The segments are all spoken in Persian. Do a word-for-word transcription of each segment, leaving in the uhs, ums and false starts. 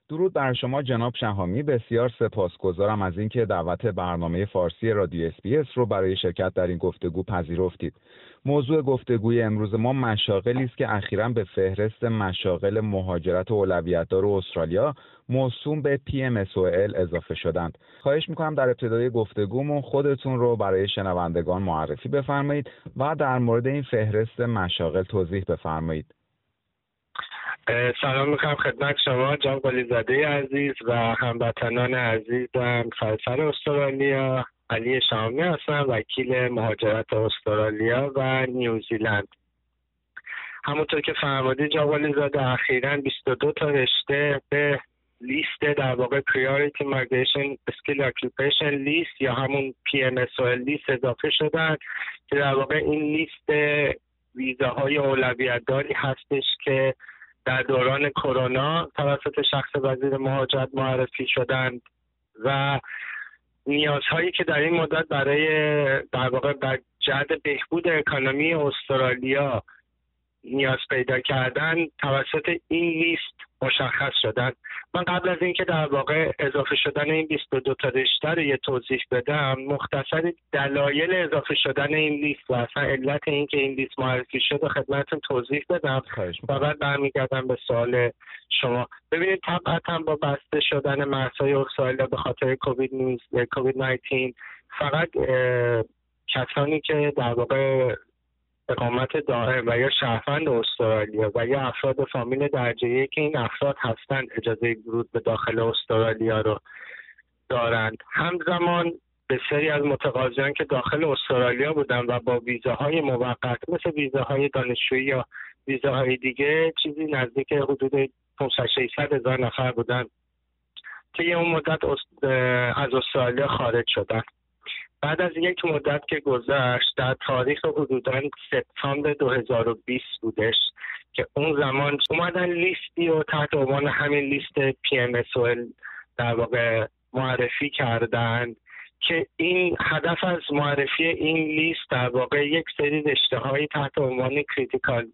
درود بر شما جناب شهامی، بسیار سپاسگزارم از اینکه دعوت برنامه فارسی رادیو اس بی اس رو برای شرکت در این گفتگو پذیرفتید. موضوع گفتگوی امروز ما مشاغلی است که اخیراً به فهرست مشاغل مهاجرت اولویت‌دار استرالیا موسوم به پی ام اس او ال اضافه شدند. خواهش می‌کنم در ابتدای گفتگومون خودتون رو برای شنوندگان معرفی بفرمایید و در مورد این فهرست مشاغل توضیح بفرمایید. سلام میکنم خدمت شما جناب قلیزاده عزیز و هموطنان عزیزم سراسر استرالیا. علی شهامی هستم، وکیل مهاجرت استرالیا و نیوزیلند. همونطور که فرمودید جناب قلیزاده، اخیراً بیست و دو تا رشته به لیست در واقع Priority Migration Skill Occupation لیست یا همون پی ام اس او ال لیست اضافه شدن که در واقع این لیست ویزاهای اولویت داری هستش که در دوران کرونا توسط شخص وزیر مهاجرت معرفی شدند و نیازهایی که در این مدت برای در واقع بر جهت بهبود اکانومی استرالیا نیاز پیدا کردن توسط این لیست مشخص شدن. من قبل از اینکه در واقع اضافه شدن این بیست و دو تا رشته رو یه توضیح بدم، مختصر دلایل اضافه شدن این لیست و اصلا علت این که این لیست معرفی شد و خدمتتون توضیح بدم و بعد برمیگردم به سوال شما. ببینید طبعا با بسته شدن مرزهای استرالیا به خاطر کووید نوزده فقط کسانی که در واقع اقامت دائم و یا شهروند استرالیا و یا افراد فامیل درجه یک که این افراد هستند اجازه ورود به داخل استرالیا رو دارند. همزمان بسیاری از متقاضیان که داخل استرالیا بودند و با ویزاهای موقت مثل ویزاهای دانشجویی یا ویزاهای دیگه چیزی نزدیک حدود پانصد ششصد هزار نفر بودند که اون مدت از استرالیا خارج شدند. بعد از یک مدت که گذشت در تاریخ حدوداً سپتامبر دو هزار و بیست بودش که اون زمان اومدن لیستی و تحت عنوان همین لیست پی ام اس او ال در واقع معرفی کردن که این هدف از معرفی این لیست در واقع یک سری رشته‌های تحت عنوان کریتیکال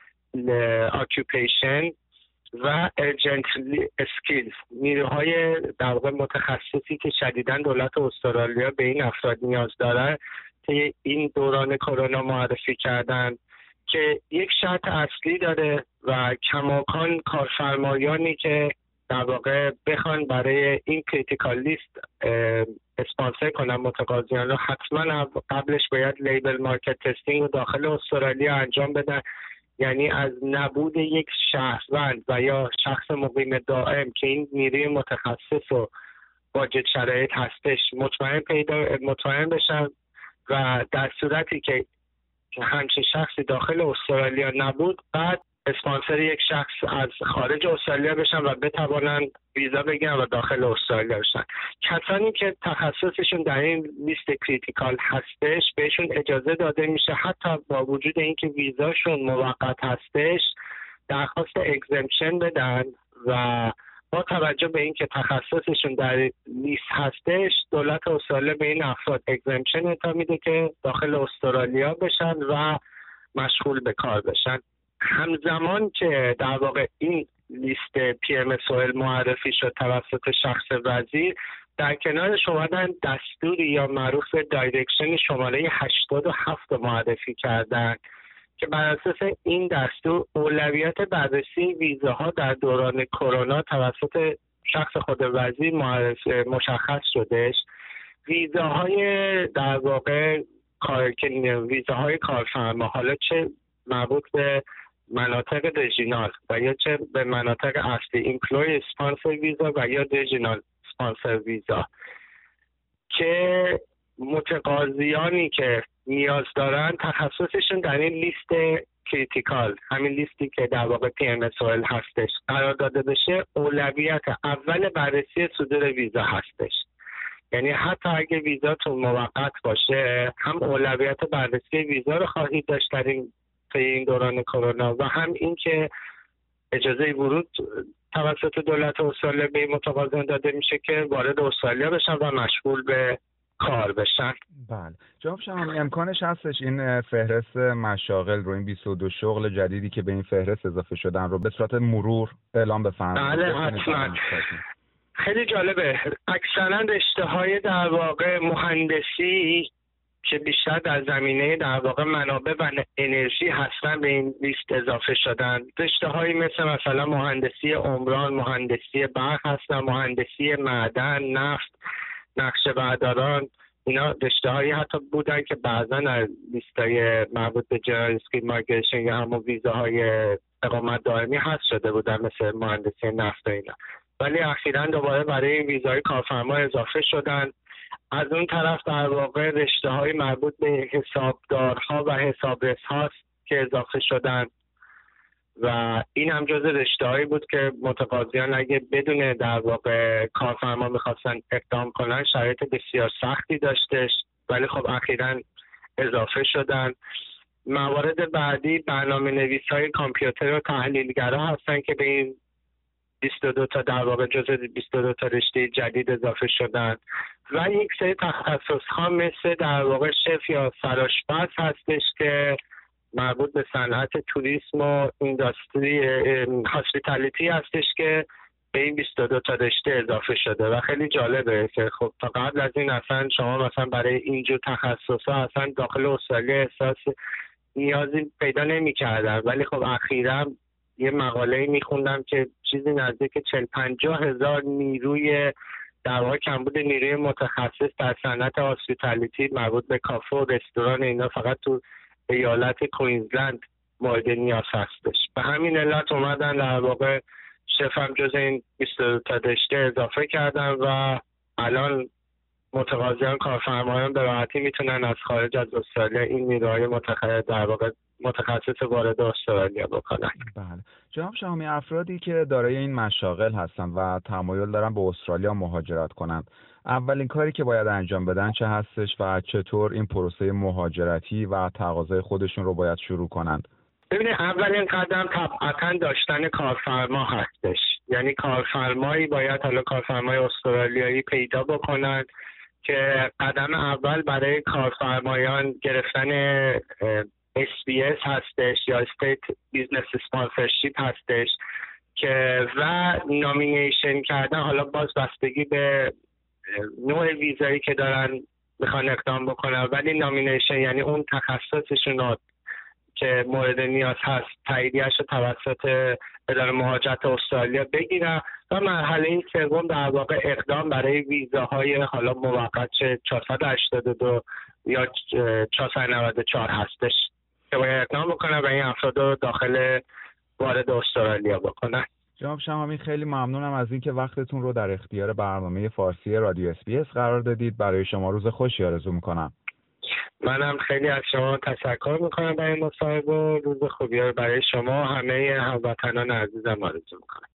اکیوپیشن و ارجنتلی اسکیلز، نیروهای در واقع متخصصی که شدیداً دولت استرالیا به این افراد نیاز داره که این دوران کرونا معرفی کردن که یک شرط اصلی داره و کماکان کارفرمایانی که در واقع بخوان برای این کریتیکال لیست اسپانسر کنن متقاضیان رو حتما قبلش باید لیبل مارکت تستینگ رو داخل استرالیا انجام بدن، یعنی از نبود یک شهروند و یا شخص مقیم دائم که این نیروی متخصص و واجد شرایط هستش مطمئن پیدا مطمئن بشن و در صورتی که همچین شخصی داخل استرالیا نبود بعد اسپانسر یک شخص از خارج استرالیا بشن و بتوانند ویزا بگیرن و داخل استرالیا بشن. کسانی که تخصصشون در این لیست کریتیکال هستش بهشون اجازه داده میشه حتی با وجود اینکه ویزاشون موقت هستش درخواست اگزمپشن بدن و با توجه به اینکه تخصصشون در لیست هستش دولت استرالیا به این افراد اگزمپشن اعطا میده که داخل استرالیا بشن و مشغول به کار بشن. همزمان که در واقع این لیست پی ام اس او ال معرفی شد توسط شخص وزیر، در کنارش اومدن دستوری یا معروف دایرکشن شماره هشتاد و هفت معرفی کردن که بر اساس این دستور اولویت بررسی ویزاها در دوران کرونا توسط شخص خود وزیر مشخص شدش. ویزاهای در واقع کار ویزاهای کارفرما، حالا چه مربوط به مناطق رژینال و یا چه به مناطق اصلی ایمپلوی اسپانسر ویزا و یا رژینال اسپانسر ویزا، که متقاضیانی که نیاز دارن تخصصشون در این لیست کریتیکال، همین لیستی که در واقع پی ام اس او ال هستش قرار داده بشه، اولویت اول بررسی صدور ویزا هستش. یعنی حتی اگه ویزاتون موقت باشه هم اولویت بررسی ویزا رو خواهید داشت در این طی این دوران کرونا و هم این که اجازه ورود توسط دولت استرالیا به این متقاضیان داده میشه که وارد استرالیا بشن و مشغول به کار بشن. بله جناب شهامی، امکانش هستش این فهرست مشاغل رو، این بیست و دو شغل جدیدی که به این فهرست اضافه شدن رو به صورت مرور اعلام بفرمایید؟ بله حتما. خیلی جالبه، اکثرا رشته‌های در واقع مهندسی که بیشتر در زمینه در واقع منابع و انرژی هستن به این لیست اضافه شدن. رشته‌هایی مثل مثلا مهندسی عمران، مهندسی برق هستن، مهندسی معدن، نفت، نقشه برداران. اینا رشته‌هایی حتی بودن که بعضا از لیست‌های مربوط به جنرال اسکیل مایگریشن یا همون ویزاهای اقامت دائمی هست شده بودن، مثل مهندسی نفت و اینا، ولی اخیراً دوباره برای این ویزای کارفرما اضافه شدن. از اون طرف در واقع رشته‌های مربوط به حسابدارها و حسابرس هاست که اضافه شدن و این هم جز رشته‌هایی بود که متقاضیان اگه بدون در واقع کارفرما می‌خواستن اقدام کنن شرایط بسیار سختی داشتش، ولی خب اخیراً اضافه شدن. موارد بعدی برنامه‌نویس‌های کامپیوتر و تحلیلگرا هستن که به این بیست و دو تا در واقع جزء بیست و دو تا رشته جدید اضافه شدن و یک سری تخصص‌ها مثل در واقع شف یا سرآشپز هستش که مربوط به صنعت توریسم و اینداستری هاسپیتالیتی هستش که به این بیست و دو تا رشته اضافه شده و خیلی جالبه که خب تا قبل از این اصلا شما مثلا برای اینجور تخصص‌ها اصلا داخل استرالیا احساس نیازی پیدا نمی‌کردن، ولی خب اخیراً یه مقاله‌ای می‌خوندم که چیزی نزدیک چهل پنجاه هزار نیروی در واقع کمبود نیروی متخصص در صنعت هاسپیتالیتی مربوط به کافه و رستوران اینا فقط تو ایالت کوینزلند مورد نیاز هستش. به همین علت اومدن در واقع شف هم جز این بیست و دو تا رشته اضافه کردن و الان متقاضیان کارفرمایان به راحتی میتونن از خارج از استرالیا این نیروهای متخصص در واقع متخصص وارد استرالیا بکنن. بله جناب شهامی، افرادی که دارای این مشاغل هستن و تمایل دارن به استرالیا مهاجرت کنند، اولین کاری که باید انجام بدن چه هستش و چطور این پروسه مهاجرتی و تقاضای خودشون رو باید شروع کنند؟ ببینید، اولین قدم طبعاً داشتن کارفرما هستش. یعنی کارفرمایی باید، حالا کارفرمای استرالیایی پیدا بکنن که قدم اول برای کارفرمایان گرفتن اس بی اس هستش یا State Business Sponsorship هستش که و نامینیشن کردن، حالا باز بستگی به نوع ویزایی که دارن میخوان اقدام بکنن، ولی نامینیشن یعنی اون تخصصشون رو که مورد نیاز هست تاییدیه‌اش رو توسط اداره مهاجرت استرالیا بگیرن و مرحله سوم در واقع اقدام برای ویزاهای حالا موقت چهارصد و هشتاد و دو یا چهارصد و نود و چهار هستش که باید اقدام بکنن و این افراد رو داخل وارد استرالیا بکنن. جناب شهامی، خیلی ممنونم از اینکه وقتتون رو در اختیار برنامه فارسی رادیو اس بی اس قرار دادید. برای شما روز خوشی آرزو میکنم. منم خیلی از شما تشکر میکنم برای مصاحبه. روز خوبی برای شما همه هموطنان عزیزم آرزو میکنم.